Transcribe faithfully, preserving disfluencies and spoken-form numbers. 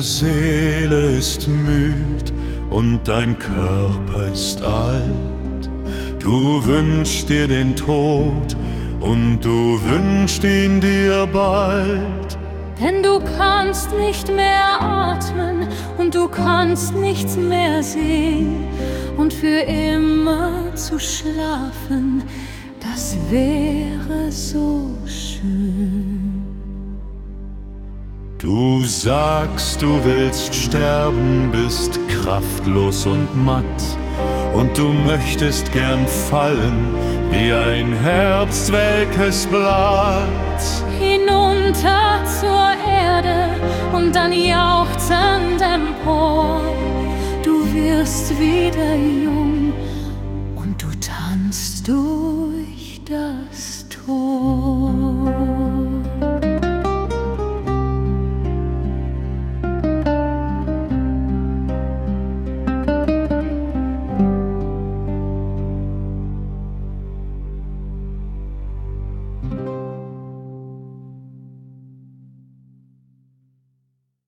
Seele ist müd und dein Körper ist alt. Du wünschst dir den Tod und du wünschst ihn dir bald. Denn du kannst nicht mehr atmen und du kannst nichts mehr sehen. Und für immer zu schlafen, das wäre so schön. Du sagst, du willst sterben, bist kraftlos und matt. Und du möchtest gern fallen, wie ein herbstwelkes Blatt. Hinunter zur Erde und dann jauchzend empor. Du wirst wieder jung und du tanzt durch